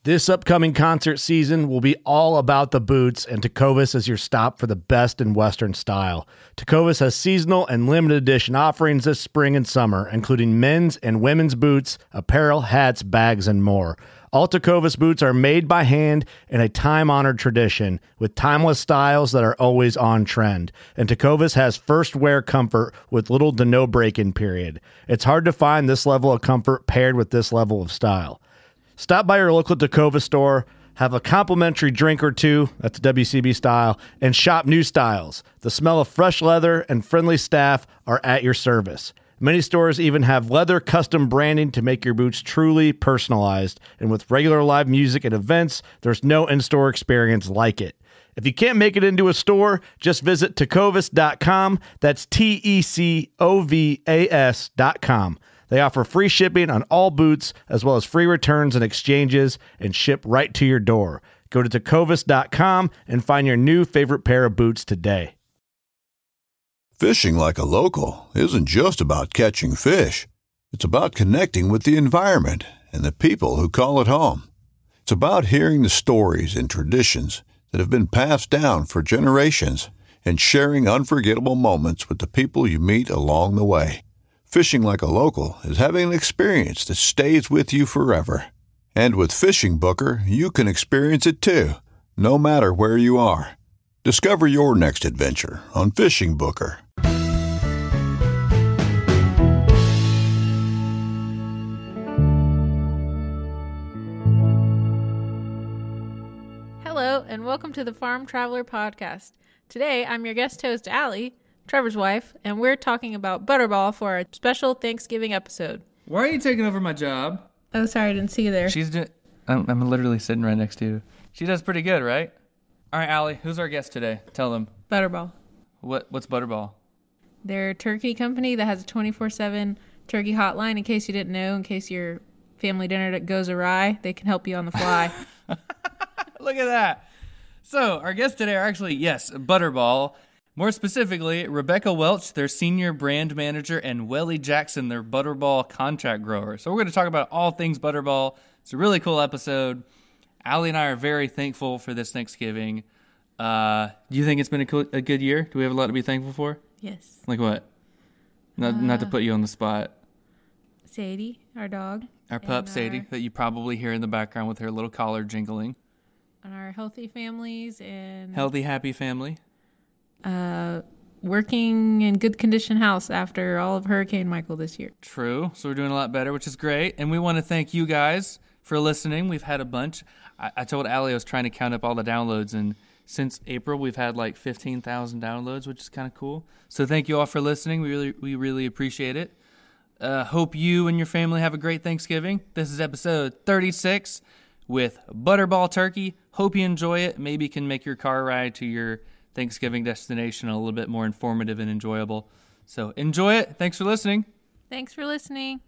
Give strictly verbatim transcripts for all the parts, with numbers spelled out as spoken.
This upcoming concert season will be all about the boots, and Tecovas is your stop for the best in Western style. Tecovas has seasonal and limited edition offerings this spring and summer, including men's and women's boots, apparel, hats, bags, and more. All Tecovas boots are made by hand in a time-honored tradition with timeless styles that are always on trend. And Tecovas has first wear comfort with little to no break-in period. It's hard to find this level of comfort paired with this level of style. Stop by your local Tecovas store, have a complimentary drink or two, that's W C B style, and shop new styles. The smell of fresh leather and friendly staff are at your service. Many stores even have leather custom branding to make your boots truly personalized. And with regular live music and events, there's no in-store experience like it. If you can't make it into a store, just visit tecovas dot com. That's T E C O V A S dot com. They offer free shipping on all boots, as well as free returns and exchanges, and ship right to your door. Go to tecovas dot com and find your new favorite pair of boots today. Fishing like a local isn't just about catching fish. It's about connecting with the environment and the people who call it home. It's about hearing the stories and traditions that have been passed down for generations and sharing unforgettable moments with the people you meet along the way. Fishing like a local is having an experience that stays with you forever. And with Fishing Booker, you can experience it too, no matter where you are. Discover your next adventure on Fishing Booker. Hello, and welcome to the Farm Traveler Podcast. Today, I'm your guest host, Allie, Trevor's wife, and we're talking about Butterball for our special Thanksgiving episode. Why are you taking over my job? Oh, sorry, I didn't see you there. She's do- I'm, I'm literally sitting right next to you. She does pretty good, right? All right, Allie, who's our guest today? Tell them. Butterball. What? What's Butterball? They're a turkey company that has a twenty-four seven turkey hotline. In case you didn't know, in case your family dinner goes awry, they can help you on the fly. Look at that. So, our guests today are actually, yes, Butterball. More specifically, Rebecca Welch, their senior brand manager, and Wellie Jackson, their Butterball contract grower. So we're going to talk about all things Butterball. It's a really cool episode. Allie and I are very thankful for this Thanksgiving. Uh, do you think it's been a, cool, a good year? Do we have a lot to be thankful for? Yes. Like what? Not, uh, not to put you on the spot. Sadie, our dog. Our pup, Sadie, our, that you probably hear in the background with her little collar jingling. And our healthy families and... Healthy, happy family. Uh, working in good condition house after all of Hurricane Michael this year. True. So we're doing a lot better, which is great. And we want to thank you guys for listening. We've had a bunch. I, I told Allie I was trying to count up all the downloads, and since April we've had like fifteen thousand downloads, which is kind of cool. So thank you all for listening. We really, we really appreciate it. Uh, hope you and your family have a great Thanksgiving. This is episode thirty-six with Butterball Turkey. Hope you enjoy it. Maybe it can make your car ride to your Thanksgiving destination a little bit more informative and enjoyable. So enjoy it. Thanks for listening. Thanks for listening.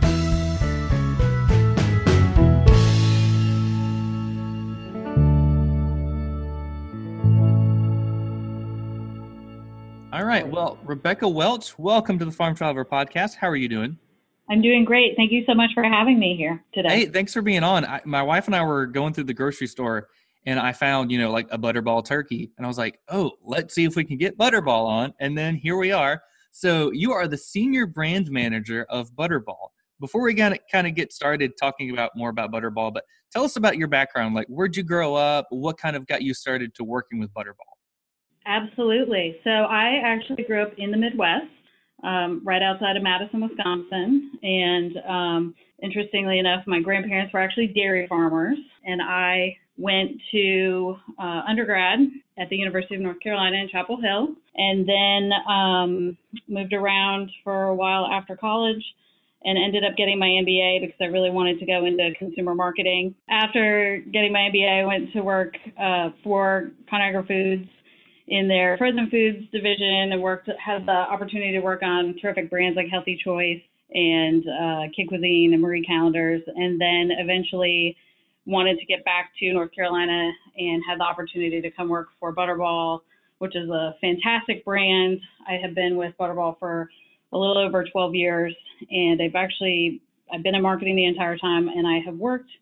All right. Well, Rebecca Welch, welcome to the Farm Traveler Podcast. How are you doing? I'm doing great. Thank you so much for having me here today. Hey, thanks for being on. I, my wife and I were going through the grocery store, and I found, you know, like a Butterball turkey. And I was like, oh, let's see if we can get Butterball on. And then here we are. So you are the senior brand manager of Butterball. Before we kind of kind of get started talking about more about Butterball, but tell us about your background. Like, where'd you grow up? What kind of got you started to working with Butterball? Absolutely. So I actually grew up in the Midwest, um, right outside of Madison, Wisconsin. And um, interestingly enough, my grandparents were actually dairy farmers. And I went to uh, undergrad at the University of North Carolina in Chapel Hill, and then um, moved around for a while after college and ended up getting my M B A because I really wanted to go into consumer marketing. After getting my M B A, I went to work uh, for Conagra Foods in their frozen foods division and worked, had the opportunity to work on terrific brands like Healthy Choice and uh, Kid Cuisine and Marie Callender's, and then eventually wanted to get back to North Carolina and had the opportunity to come work for Butterball, which is a fantastic brand. I have been with Butterball for a little over twelve years, and I've actually, I've been in marketing the entire time, and I have worked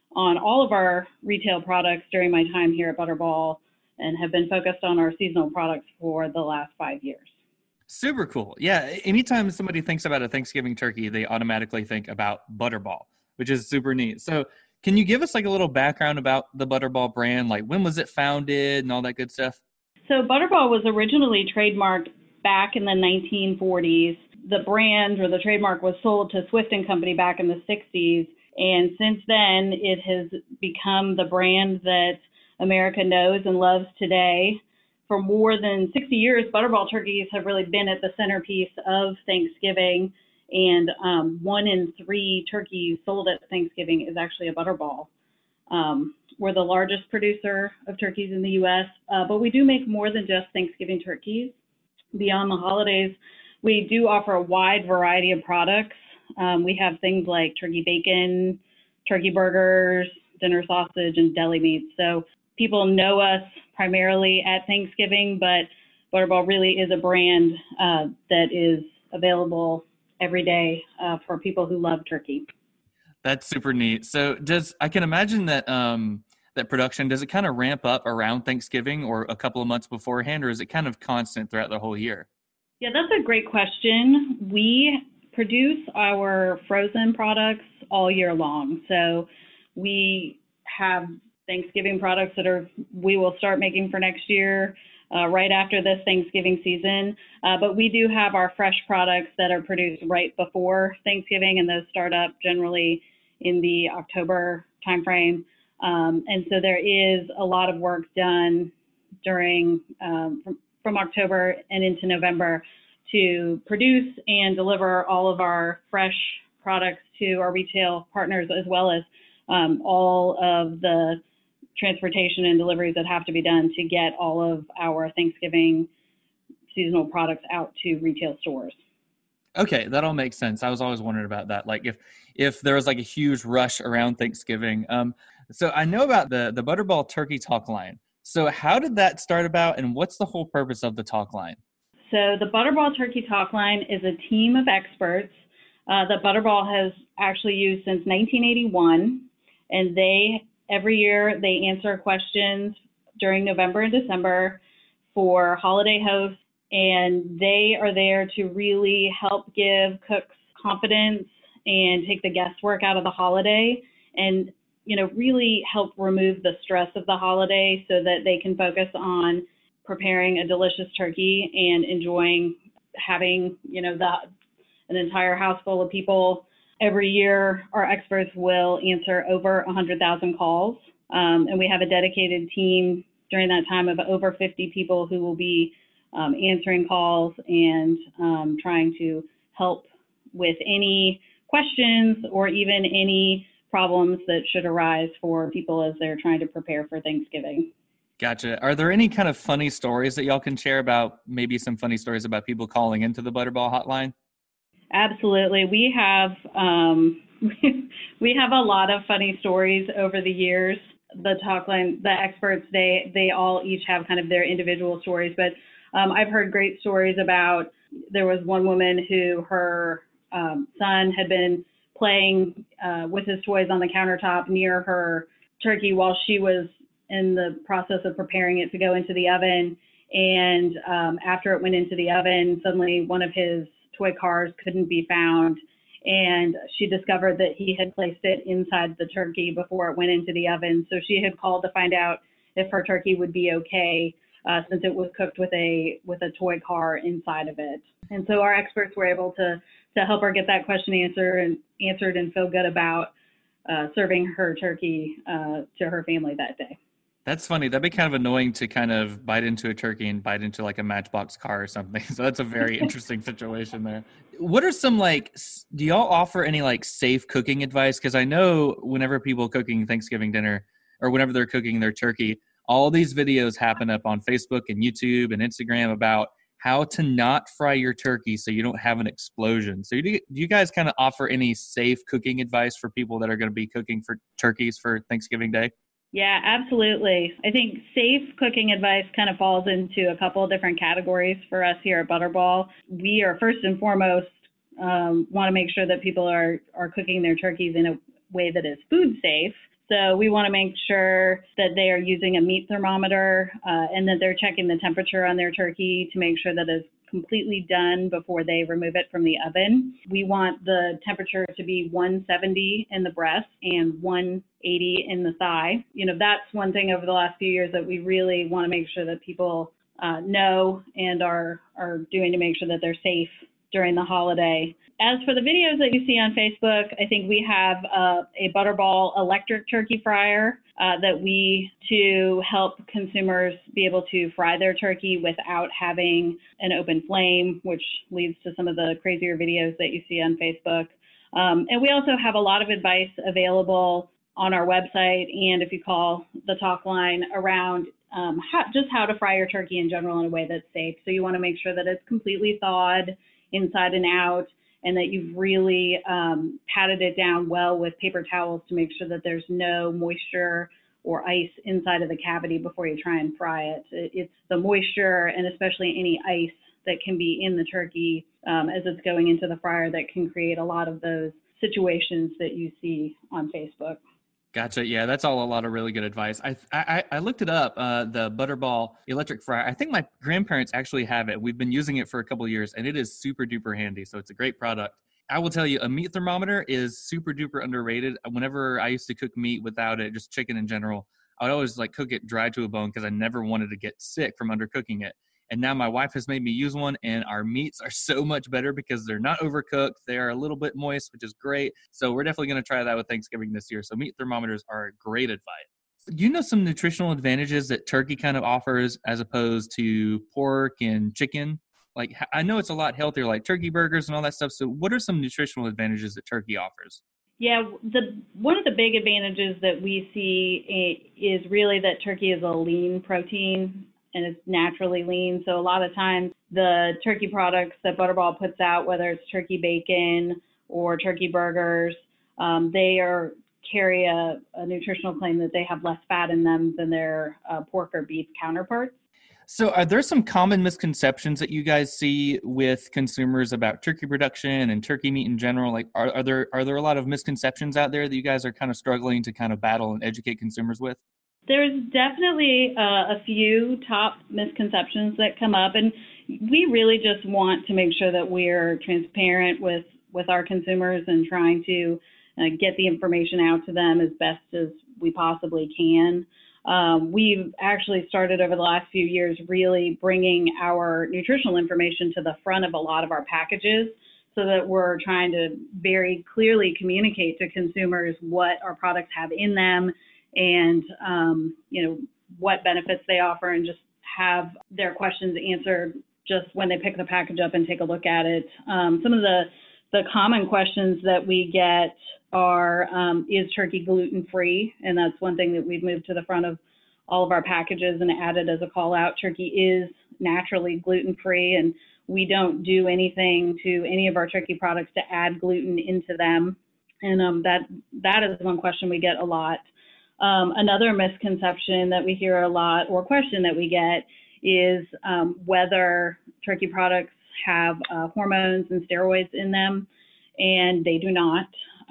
on all of our retail products during my time here at Butterball and have been focused on our seasonal products for the last five years. Super cool. Yeah. Anytime somebody thinks about a Thanksgiving turkey, they automatically think about Butterball, which is super neat. So can you give us like a little background about the Butterball brand? Like when was it founded and all that good stuff? So Butterball was originally trademarked back in the nineteen forties. The brand or the trademark was sold to Swift and Company back in the sixties. And since then, it has become the brand that America knows and loves today. For more than sixty years, Butterball turkeys have really been at the centerpiece of Thanksgiving. And um, one in three turkeys sold at Thanksgiving is actually a Butterball. Um, we're the largest producer of turkeys in the U S, uh, but we do make more than just Thanksgiving turkeys. Beyond the holidays, we do offer a wide variety of products. Um, we have things like turkey bacon, turkey burgers, dinner sausage, and deli meats. So people know us primarily at Thanksgiving, but Butterball really is a brand uh, that is available every day uh, for people who love turkey. That's super neat. So does, I can imagine that um, that production, does it kind of ramp up around Thanksgiving or a couple of months beforehand, or is it kind of constant throughout the whole year? Yeah, that's a great question. We produce our frozen products all year long. So we have Thanksgiving products that are we will start making for next year uh, right after this Thanksgiving season. Uh, but we do have our fresh products that are produced right before Thanksgiving, and those start up generally in the October timeframe. Um, and so there is a lot of work done during um, from, from October and into November to produce and deliver all of our fresh products to our retail partners, as well as um, all of the transportation and deliveries that have to be done to get all of our Thanksgiving seasonal products out to retail stores. Okay, that all makes sense. I was always wondering about that. Like if if there was like a huge rush around Thanksgiving. Um, so I know about the the Butterball Turkey Talk line. So how did that start about, and what's the whole purpose of the talk line? So the Butterball Turkey Talk line is a team of experts uh, that Butterball has actually used since nineteen eighty-one, and they every year they answer questions during November and December for holiday hosts, and they are there to really help give cooks confidence and take the guesswork out of the holiday, and you know really help remove the stress of the holiday so that they can focus on preparing a delicious turkey and enjoying having, you know, the, an entire house full of people. Every year, our experts will answer over one hundred thousand calls. Um, and we have a dedicated team during that time of over fifty people who will be um, answering calls and um, trying to help with any questions or even any problems that should arise for people as they're trying to prepare for Thanksgiving. Gotcha. Are there any kind of funny stories that y'all can share about, maybe some funny stories about people calling into the Butterball hotline? Absolutely. We have um, we have a lot of funny stories over the years. The talk line, the experts, they they all each have kind of their individual stories, but um, I've heard great stories about, there was one woman who her um, son had been playing uh, with his toys on the countertop near her turkey while she was in the process of preparing it to go into the oven. And um, after it went into the oven, suddenly one of his toy cars couldn't be found. And she discovered that he had placed it inside the turkey before it went into the oven. So she had called to find out if her turkey would be okay, uh, since it was cooked with a with a toy car inside of it. And so our experts were able to to help her get that question answered and answered and feel good about uh, serving her turkey uh, to her family that day. That's funny. That'd be kind of annoying to kind of bite into a turkey and bite into like a Matchbox car or something. So that's a very interesting situation there. What are some like, do y'all offer any like safe cooking advice? Because I know whenever people are cooking Thanksgiving dinner or whenever they're cooking their turkey, all these videos happen up on Facebook and YouTube and Instagram about how to not fry your turkey so you don't have an explosion. So do you, do you guys kind of offer any safe cooking advice for people that are going to be cooking for turkeys for Thanksgiving Day? Yeah, absolutely. I think safe cooking advice kind of falls into a couple of different categories for us here at Butterball. We are first and foremost um, want to make sure that people are, are cooking their turkeys in a way that is food safe. So we want to make sure that they are using a meat thermometer uh, and that they're checking the temperature on their turkey to make sure that it's completely done before they remove it from the oven. We want the temperature to be one seventy in the breast and one eighty in the thigh. You know, that's one thing over the last few years that we really want to make sure that people uh, know and are, are doing to make sure that they're safe during the holiday. As for the videos that you see on Facebook, I think we have uh, a Butterball electric turkey fryer uh, that we to help consumers be able to fry their turkey without having an open flame, which leads to some of the crazier videos that you see on Facebook. Um, and we also have a lot of advice available on our website, and if you call the talk line, around um, how, just how to fry your turkey in general in a way that's safe. So you want to make sure that it's completely thawed inside and out, and that you've really um, patted it down well with paper towels to make sure that there's no moisture or ice inside of the cavity before you try and fry it. It's the moisture and especially any ice that can be in the turkey um, as it's going into the fryer that can create a lot of those situations that you see on Facebook. Gotcha. Yeah, that's all a lot of really good advice. I I, I looked it up, uh, the Butterball electric fryer. I think my grandparents actually have it. We've been using it for a couple of years, and it is super duper handy. So it's a great product. I will tell you, a meat thermometer is super duper underrated. Whenever I used to cook meat without it, just chicken in general, I would always like cook it dry to a bone because I never wanted to get sick from undercooking it. And now my wife has made me use one, and our meats are so much better because they're not overcooked. They are a little bit moist, which is great. So we're definitely going to try that with Thanksgiving this year. So meat thermometers are great advice. Do you know some nutritional advantages that turkey kind of offers as opposed to pork and chicken? Like, I know it's a lot healthier, like turkey burgers and all that stuff. So what are some nutritional advantages that turkey offers? Yeah, the one of the big advantages that we see is really that turkey is a lean protein, and it's naturally lean. So a lot of times the turkey products that Butterball puts out, whether it's turkey bacon or turkey burgers, um, they are carry a, a nutritional claim that they have less fat in them than their uh, pork or beef counterparts. So are there some common misconceptions that you guys see with consumers about turkey production and turkey meat in general? Like, are, are there are there a lot of misconceptions out there that you guys are kind of struggling to kind of battle and educate consumers with? There's definitely uh, a few top misconceptions that come up, and we really just want to make sure that we're transparent with, with our consumers and trying to uh, get the information out to them as best as we possibly can. Um, we've actually started over the last few years really bringing our nutritional information to the front of a lot of our packages so that we're trying to very clearly communicate to consumers what our products have in them and, um, you know, what benefits they offer, and just have their questions answered just when they pick the package up and take a look at it. Um, some of the, the common questions that we get are, um, is turkey gluten-free? And that's one thing that we've moved to the front of all of our packages and added as a call out. Turkey is naturally gluten-free, and we don't do anything to any of our turkey products to add gluten into them. And um, that that is one question we get a lot. Um, another misconception that we hear a lot, or question that we get, is um, whether turkey products have uh, hormones and steroids in them, and they do not.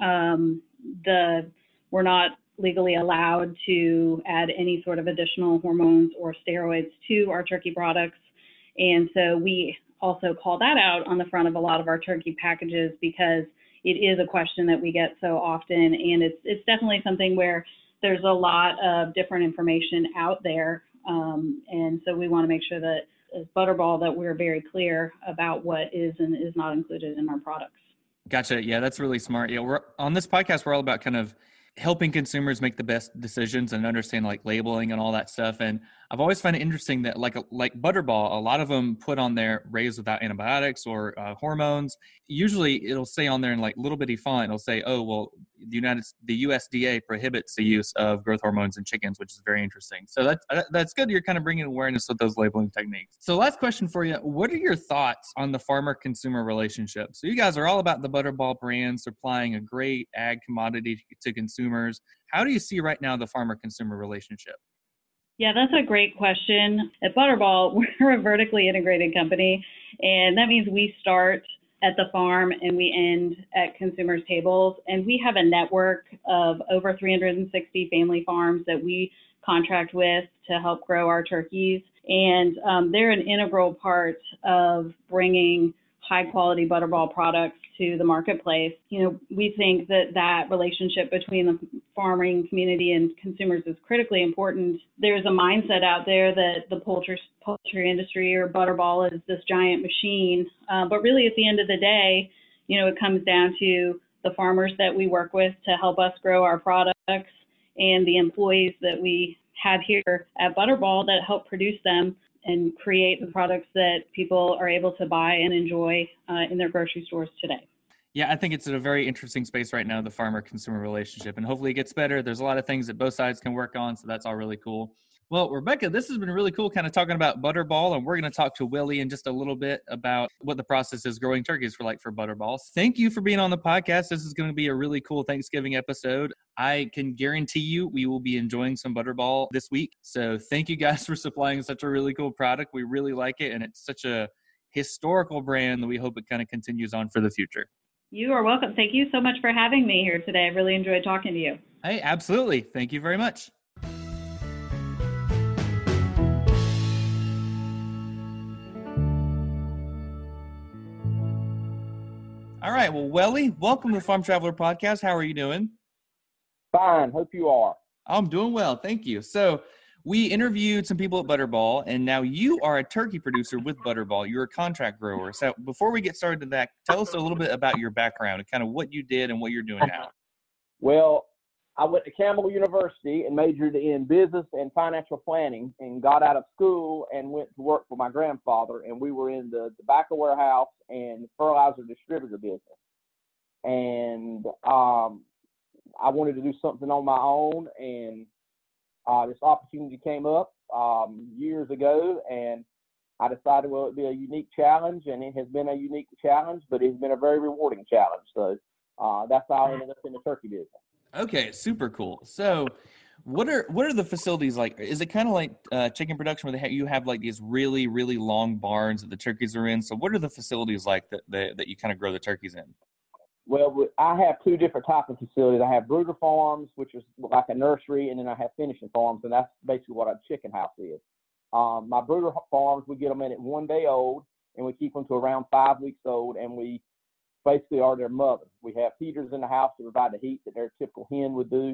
Um, the we're not legally allowed to add any sort of additional hormones or steroids to our turkey products, and so we also call that out on the front of a lot of our turkey packages because it is a question that we get so often, and it's it's definitely something where there's a lot of different information out there, um, and so we want to make sure that as Butterball that we're very clear about what is and is not included in our products. Gotcha. Yeah, that's really smart. Yeah, we're on this podcast, we're all about kind of helping consumers make the best decisions and understand like labeling and all that stuff. And I've always found it interesting that like like Butterball, a lot of them put on there raised without antibiotics or uh, hormones. Usually it'll say on there in like little bitty font, it'll say, oh, well, the United, the U S D A prohibits the use of growth hormones in chickens, which is very interesting. So that's, that's good. You're kind of bringing awareness with those labeling techniques. So last question for you. What are your thoughts on the farmer-consumer relationship? So you guys are all about the Butterball brand, supplying a great ag commodity to consumers. How do you see right now the farmer-consumer relationship? Yeah, that's a great question. At Butterball, we're a vertically integrated company, and that means we start at the farm and we end at consumers' tables. And we have a network of over three hundred sixty family farms that we contract with to help grow our turkeys. And um, they're an integral part of bringing high quality Butterball products to the marketplace. You know, we think that that relationship between the farming community and consumers is critically important. There's a mindset out there that the poultry poultry industry or Butterball is this giant machine, uh, but really at the end of the day, you know, it comes down to the farmers that we work with to help us grow our products and the employees that we have here at Butterball that help produce them and create the products that people are able to buy and enjoy uh, in their grocery stores today. Yeah, I think it's in a very interesting space right now, the farmer-consumer relationship, and hopefully it gets better. There's a lot of things that both sides can work on, so that's all really cool. Well, Rebecca, this has been really cool kind of talking about Butterball, and we're going to talk to Willie in just a little bit about what the process is growing turkeys for like for Butterball. Thank you for being on the podcast. This is going to be a really cool Thanksgiving episode. I can guarantee you we will be enjoying some Butterball this week. So thank you guys for supplying such a really cool product. We really like it, and it's such a historical brand that we hope it kind of continues on for the future. You are welcome. Thank you so much for having me here today. I really enjoyed talking to you. Hey, absolutely. Thank you very much. All right. Well, Welly, welcome to the Farm Traveler Podcast. How are you doing? Fine. Hope you are. I'm doing well. Thank you. So we interviewed some people at Butterball, and now you are a turkey producer with Butterball. You're a contract grower. So before we get started to that, tell us a little bit about your background and kind of what you did and what you're doing now. Well, I went to Campbell University and majored in business and financial planning and got out of school and went to work for my grandfather. And we were in the tobacco warehouse and fertilizer distributor business. And um, I wanted to do something on my own. And uh, this opportunity came up um, years ago. And I decided, well, it'd be a unique challenge. And it has been a unique challenge, but it's been a very rewarding challenge. So uh, that's how I ended up in the turkey business. Okay, super cool. So what are what are the facilities like? Is it kind of like uh, chicken production where they have, you have like these really, really long barns that the turkeys are in? So what are the facilities like that that, that you kind of grow the turkeys in? Well, I have two different types of facilities. I have brooder farms, which is like a nursery, and then I have finishing farms, and that's basically what a chicken house is. Um, my brooder farms, we get them in at one day old, and we keep them to around five weeks old, and we basically are their mother. We have heaters in the house to provide the heat that their typical hen would do,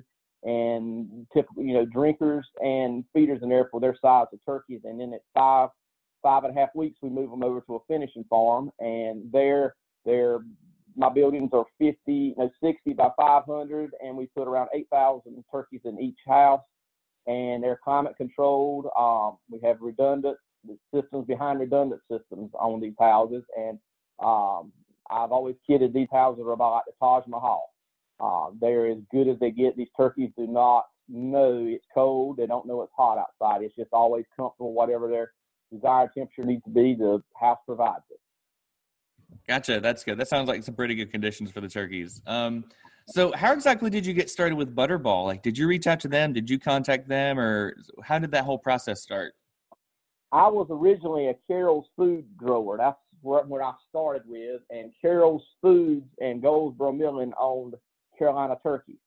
and typical, you know, drinkers and feeders in there for their size of turkeys. And then at five, five and a half weeks, we move them over to a finishing farm, and they're, they're, my buildings are fifty, no, sixty by five hundred, and we put around eight thousand turkeys in each house, and they're climate controlled. Um, we have redundant systems behind redundant systems on these houses, and um, I've always kidded these houses are about like the Taj Mahal. Uh, they're as good as they get. These turkeys do not know it's cold. They don't know it's hot outside. It's just always comfortable, whatever their desired temperature needs to be, the house provides it. Gotcha. That's good. That sounds like some pretty good conditions for the turkeys. Um, so how exactly did you get started with Butterball? Like, did you reach out to them? Did you contact them? Or how did that whole process start? I was originally a Carol's Food grower. That's what, what I started with. And Carol's Foods and Goldsboro Milling owned Carolina Turkeys.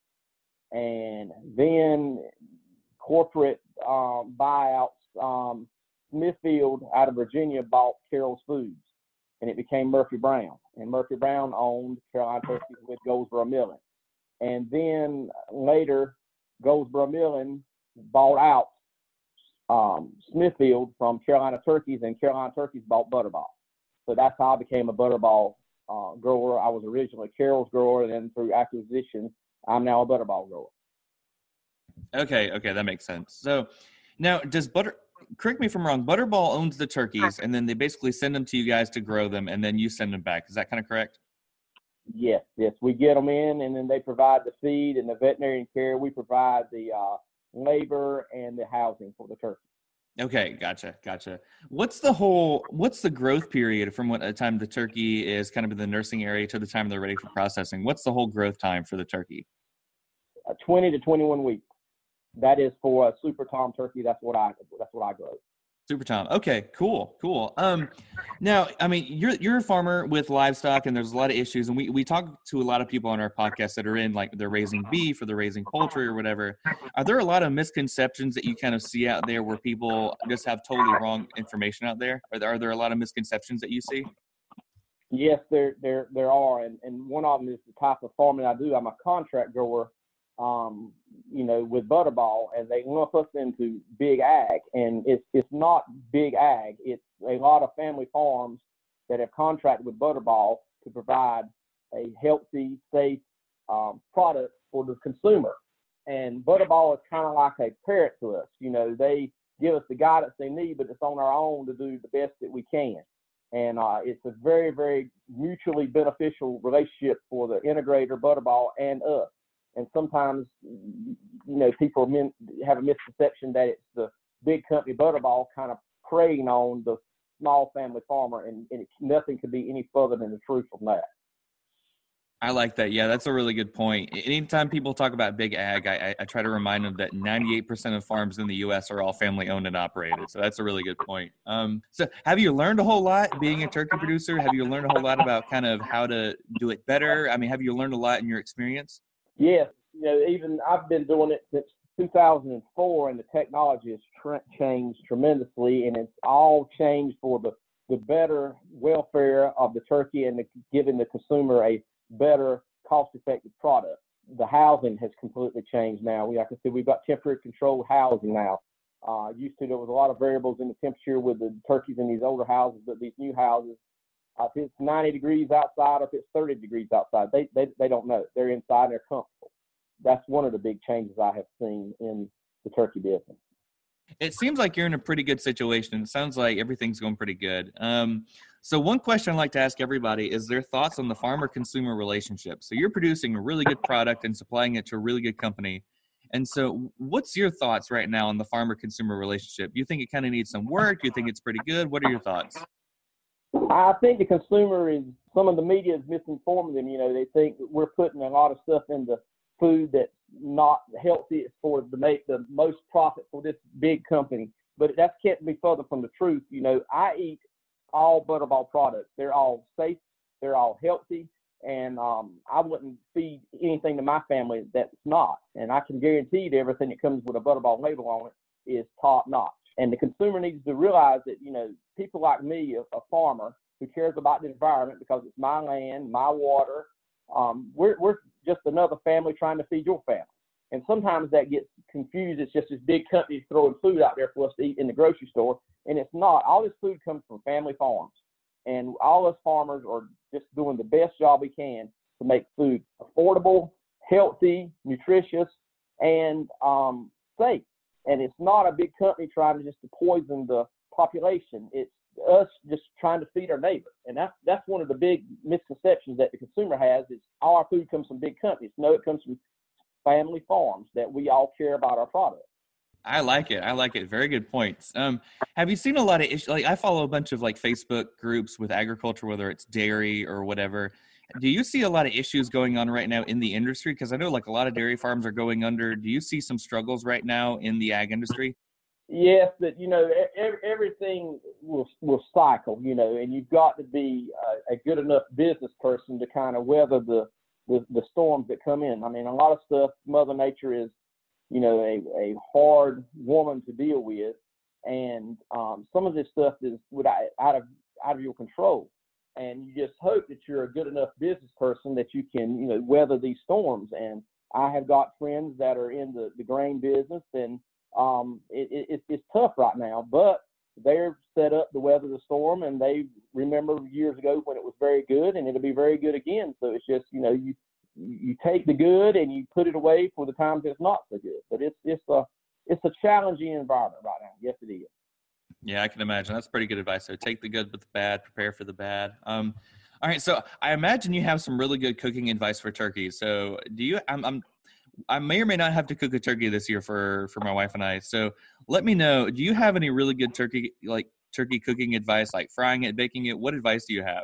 And then corporate um, buyouts, um, Smithfield out of Virginia bought Carol's Foods, and it became Murphy Brown. And Murphy Brown owned Carolina Turkeys with Goldsboro Milling. And then later, Goldsboro Milling bought out um, Smithfield from Carolina Turkeys, and Carolina Turkeys bought Butterball. So that's how I became a Butterball uh, grower. I was originally a Carol's grower, and then through acquisition, I'm now a Butterball grower. Okay, okay, that makes sense. So now, does Butter, correct me if I'm wrong, Butterball owns the turkeys, and then they basically send them to you guys to grow them, and then you send them back. Is that kind of correct? Yes, yes. We get them in, and then they provide the feed and the veterinary care. We provide the uh, labor and the housing for the turkey. Okay, gotcha, gotcha. What's the whole, what's the growth period from what the time the turkey is kind of in the nursing area to the time they're ready for processing? What's the whole growth time for the turkey? Uh, twenty to twenty-one weeks. That is for a super tom turkey. That's what I, that's what I grow. Super Tom. Okay, cool, cool. Um, now, I mean, you're you're a farmer with livestock, and there's a lot of issues, and we, we talk to a lot of people on our podcast that are in, like, they're raising beef or they're raising poultry or whatever. Are there a lot of misconceptions that you kind of see out there where people just have totally wrong information out there? Are there, are there a lot of misconceptions that you see? Yes, there there there are, and, and one of them is the type of farming I do. I'm a contract grower, um, you know, with Butterball, and they lump us into big ag, and it's it's not big ag. It's a lot of family farms that have contracted with Butterball to provide a healthy, safe um, product for the consumer. And Butterball is kind of like a parent to us. You know, they give us the guidance they need, but it's on our own to do the best that we can. And uh, it's a very, very mutually beneficial relationship for the integrator, Butterball, and us. And sometimes, you know, people min- have a misconception that it's the big company Butterball kind of preying on the small family farmer, and, and it, nothing could be any further than the truth from that. I like that. Yeah, that's a really good point. Anytime people talk about big ag, I, I try to remind them that ninety-eight percent of farms in the U S are all family owned and operated. So that's a really good point. Um, so have you learned a whole lot being a turkey producer? Have you learned a whole lot about kind of how to do it better? I mean, have you learned a lot in your experience? Yes. You know, even I've been doing it since two thousand four, and the technology has tra- changed tremendously, and it's all changed for the, the better welfare of the turkey and the, giving the consumer a better cost-effective product. The housing has completely changed now. We, like I said, we've got temperature-controlled housing now. Uh, used to, there was a lot of variables in the temperature with the turkeys in these older houses, but these new houses, uh, if it's ninety degrees outside or if it's thirty degrees outside, they, they, they don't know. They're inside and they're comfortable. That's one of the big changes I have seen in the turkey business. It seems like you're in a pretty good situation. It sounds like everything's going pretty good. Um, so one question I'd like to ask everybody is their thoughts on the farmer-consumer relationship. So you're producing a really good product and supplying it to a really good company. And so what's your thoughts right now on the farmer-consumer relationship? Do you think it kind of needs some work? Do you think it's pretty good? What are your thoughts? I think the consumer is, some of the media is misinforming them. You know, they think we're putting a lot of stuff in the food that's not healthy. It's for to make the most profit for this big company. But that can't be further from the truth. You know, I eat all Butterball products. They're all safe. They're all healthy. And um, I wouldn't feed anything to my family that's not. And I can guarantee that everything that comes with a Butterball label on it is top notch. And the consumer needs to realize that, you know, people like me, a, a farmer who cares about the environment because it's my land, my water, um, we're, we're just another family trying to feed your family. And sometimes that gets confused. It's just this big company throwing food out there for us to eat in the grocery store. And it's not. All this food comes from family farms. And all us farmers are just doing the best job we can to make food affordable, healthy, nutritious, and um, safe. And it's not a big company trying to just to poison the population. It's us just trying to feed our neighbor. And that's, that's one of the big misconceptions that the consumer has is all our food comes from big companies. No, it comes from family farms that we all care about our product. I like it. I like it. Very good points. Um, have you seen a lot of issues? Like I follow a bunch of like Facebook groups with agriculture, whether it's dairy or whatever. Do you see a lot of issues going on right now in the industry? Because I know like a lot of dairy farms are going under. Do you see some struggles right now in the ag industry? Yes, that, you know, everything will will cycle, you know, and you've got to be a, a good enough business person to kind of weather the, the, the storms that come in. I mean, a lot of stuff, Mother Nature is, you know, a, a hard woman to deal with. And um, some of this stuff is without, out of out of your control. And you just hope that you're a good enough business person that you can, you know, weather these storms. And I have got friends that are in the, the grain business, and um, it, it, it's tough right now, but they're set up to weather the storm, and they remember years ago when it was very good, and it'll be very good again. So it's just, you know, you you take the good and you put it away for the times it's not so good. But it's it's a it's a challenging environment right now. Yes, it is. Yeah, I can imagine. That's pretty good advice. So take the good with the bad, prepare for the bad. Um, all right. So I imagine you have some really good cooking advice for turkey. So do you, I'm, I'm, I may or may not have to cook a turkey this year for, for my wife and I. So let me know, do you have any really good turkey, like turkey cooking advice, like frying it, baking it? What advice do you have?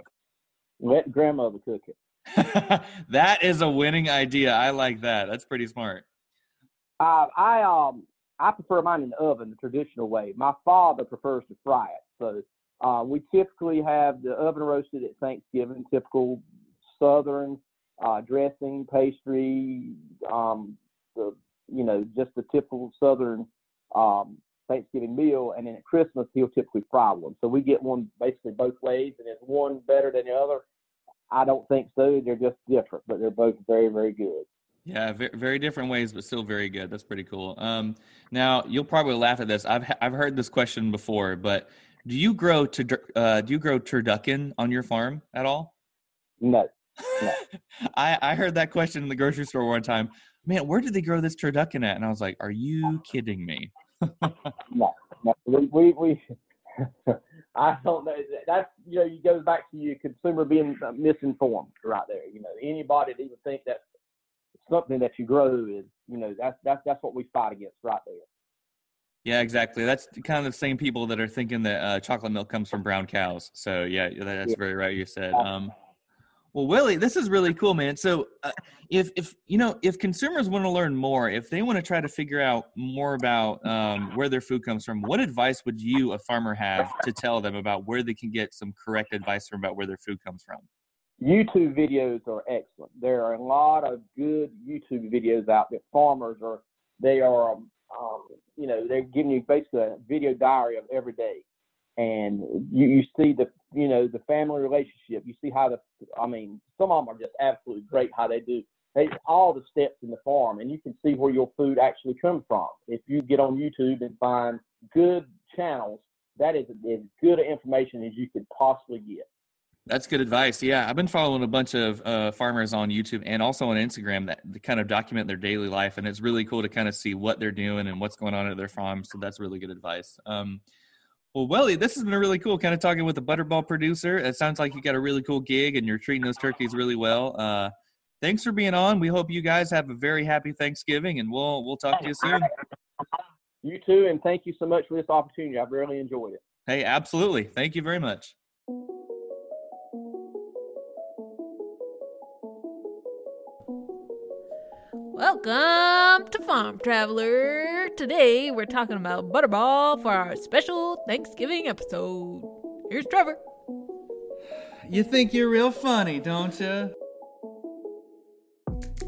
Let grandmother cook it. That is a winning idea. I like that. That's pretty smart. Uh, I, um, I prefer mine in the oven, the traditional way. My father prefers to fry it. So uh, we typically have the oven roasted at Thanksgiving, typical Southern uh, dressing, pastry, um, the you know just the typical Southern um, Thanksgiving meal. And then at Christmas, he'll typically fry one. So we get one basically both ways. And is one better than the other? I don't think so. They're just different, but they're both very, very good. Yeah, very, very different ways, but still very good. That's pretty cool. Um, now you'll probably laugh at this. I've I've heard this question before, but do you grow to uh, do you grow turducken on your farm at all? No. no. I I heard that question in the grocery store one time. Man, where did they grow this turducken at? And I was like, are you kidding me? no, no, we we. we I don't know. That's, you know, it goes back to your consumer being misinformed right there. You know, anybody that even think that something that you grow is, you know, that's that's that's what we fight against right there. Yeah, exactly. That's kind of the same people that are thinking that uh, chocolate milk comes from brown cows. So yeah, that's yeah. very right. You said. Um, well, Willie, this is really cool, man. So uh, if if you know if consumers want to learn more, if they want to try to figure out more about um, where their food comes from, what advice would you, a farmer, have to tell them about where they can get some correct advice from about where their food comes from? YouTube videos are excellent. There are a lot of good YouTube videos out there. Farmers are, they are, um, um, you know, they're giving you basically a video diary of every day. And you, you see the, you know, the family relationship. You see how the, I mean, some of them are just absolutely great how they do. They, all the steps in the farm, and you can see where your food actually comes from. If you get on YouTube and find good channels, that is as good information as you could possibly get. That's good advice. Yeah, I've been following a bunch of uh, farmers on YouTube and also on Instagram that kind of document their daily life, and it's really cool to kind of see what they're doing and what's going on at their farm. So that's really good advice. Um, well, Willie, this has been really cool, kind of talking with a Butterball producer. It sounds like you got a really cool gig and you're treating those turkeys really well. Uh, thanks for being on. We hope you guys have a very happy Thanksgiving, and we'll we'll talk to you soon. You too, and thank you so much for this opportunity. I've really enjoyed it. Hey, absolutely. Thank you very much. Welcome to Farm Traveler. Today we're talking about Butterball for our special Thanksgiving episode. Here's Trevor. You think you're real funny, don't you?